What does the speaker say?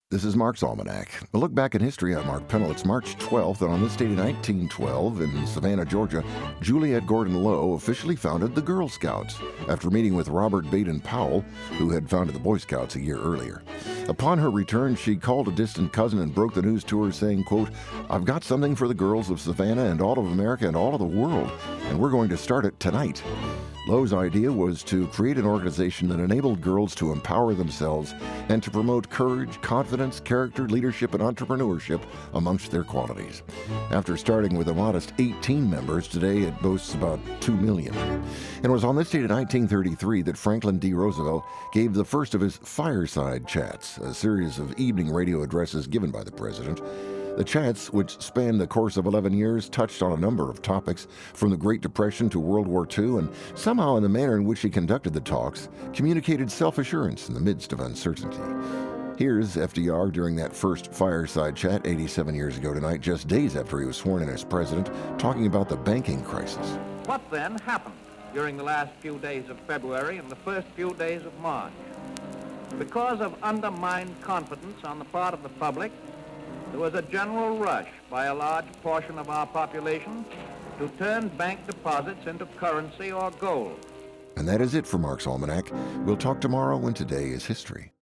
This is Mark's Almanac. A look back in history. I'm Mark Pennell. It's March 12th, and on this date in 1912, in Savannah, Georgia, Juliette Gordon Low officially founded the Girl Scouts after meeting with Robert Baden Powell, who had founded the Boy Scouts a year earlier. Upon her return, she called a distant cousin and broke the news to her, saying, quote, "I've got something for the girls of Savannah and all of America and all of the world, and we're going to start it tonight." Low's idea was to create an organization that enabled girls to empower themselves and to promote courage, confidence, character, leadership, and entrepreneurship amongst their qualities. After starting with a modest 18 members, today it boasts about 2 million. And it was on this date in 1933 that Franklin D. Roosevelt gave the first of his fireside chats, a series of evening radio addresses given by the president. The chats, which spanned the course of 11 years, touched on a number of topics, from the Great Depression to World War II, and somehow in the manner in which he conducted the talks, communicated self-assurance in the midst of uncertainty. Here's FDR during that first fireside chat 87 years ago tonight, just days after he was sworn in as president, talking about the banking crisis. What then happened during the last few days of February and the first few days of March? Because of undermined confidence on the part of the public, there was a general rush by a large portion of our population to turn bank deposits into currency or gold. And that is it for Mark's Almanac. We'll talk tomorrow when today is history.